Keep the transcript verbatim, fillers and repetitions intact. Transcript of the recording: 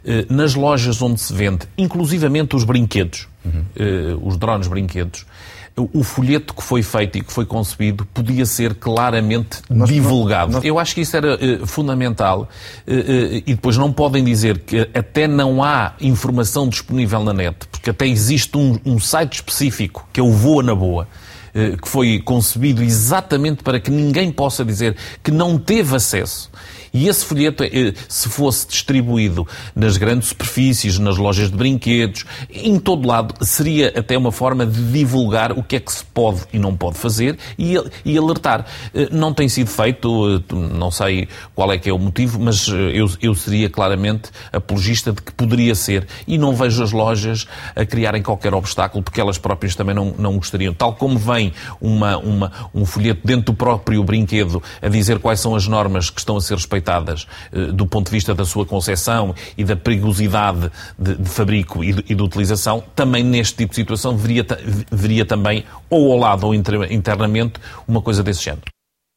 Nas lojas onde se vende, inclusivamente os brinquedos, uhum. os drones brinquedos, o folheto que foi feito e que foi concebido podia ser claramente nós, divulgado. Nós... Eu acho que isso era uh, fundamental uh, uh, e depois não podem dizer que até não há informação disponível na net, porque até existe um, um site específico, que é o Voa na Boa, uh, que foi concebido exatamente para que ninguém possa dizer que não teve acesso. E esse folheto, se fosse distribuído nas grandes superfícies, nas lojas de brinquedos, em todo lado, seria até uma forma de divulgar o que é que se pode e não pode fazer e, e alertar. Não tem sido feito, não sei qual é que é o motivo, mas eu, eu seria claramente apologista de que poderia ser. E não vejo as lojas a criarem qualquer obstáculo, porque elas próprias também não, não gostariam. Tal como vem uma, uma, um folheto dentro do próprio brinquedo a dizer quais são as normas que estão a ser respeitadas do ponto de vista da sua concepção e da perigosidade de, de fabrico e de, e de utilização, também neste tipo de situação veria, veria também, ou ao lado ou internamente, uma coisa desse género.